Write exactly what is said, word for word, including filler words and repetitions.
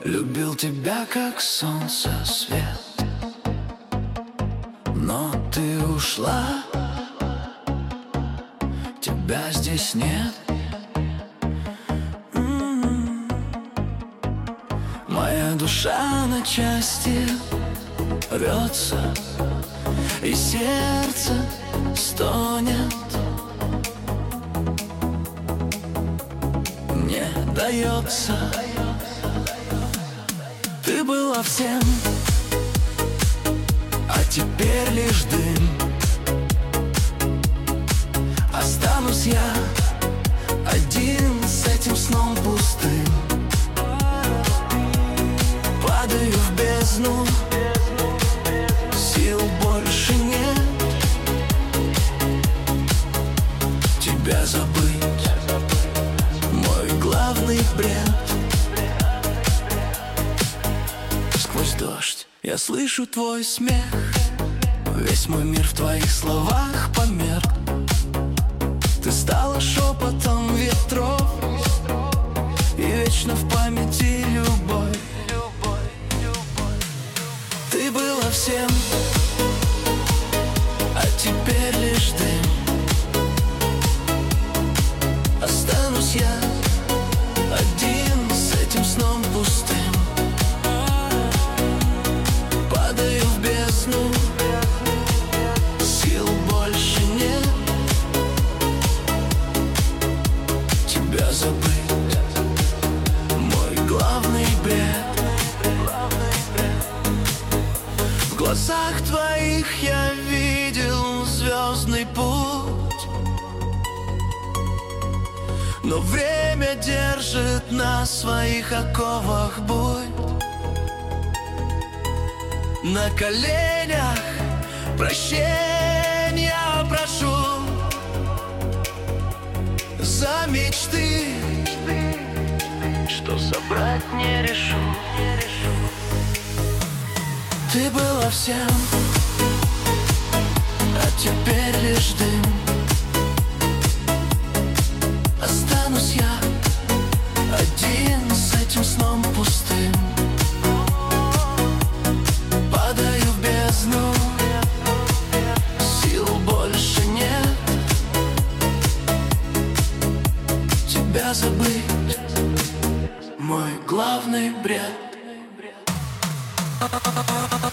Любил тебя, как солнце свет, но ты ушла, тебя здесь нет. М-м-м. Моя душа на части рвется, и сердце стонет, не дается. Ты была всем, а теперь лишь дым. Останусь я один с этим сном пустым. Падаю в бездну, сил больше нет. Тебя забыть — мой главный бред. Сквозь дождь я слышу твой смех, весь мой мир в твоих словах померк. Ты стала шепотом ветров, и вечно в памяти любовь. Ты была всем, а теперь лишь дым. Останусь я один с этим сном пустым. Падаю в бездну, сил больше нет. Тебя забыть — мой главный бред. В глазах твоих я видел звездный путь, но время держит на своих оковах бой. На коленях прощения прошу за мечты, что собрать не решу. Ты была всем, а теперь лишь дым. Останусь я один с этим сном пустым. Падаю в бездну, сил больше нет. Тебя забыть — мой главный бред.